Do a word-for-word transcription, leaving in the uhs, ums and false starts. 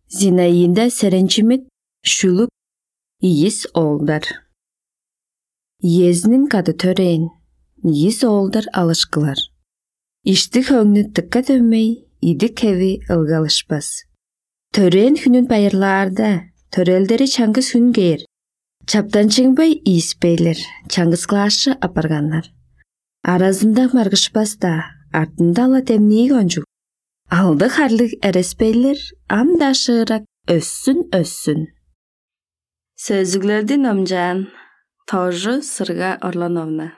Зинайында сәренчімет шүлік иіс олдар. Езінің қады төрейін, иіс олдар алышқылар. Иштік өңні тікка төмей, иді кәві ылғалышпас. Төрейін хүнін байырларда, төрелдері чаңғыз хүн кейір. Чаптан чыңбай иіс бейлер, чаңғыз қылашы апарғанлар. Аразында марғышпаста, артында ала темнейі қонжу. Алды қарлық әріспейлер, амдашырақ өссін-өссін. Сөзіглерді номжан, Тожы Сырға Орлановна.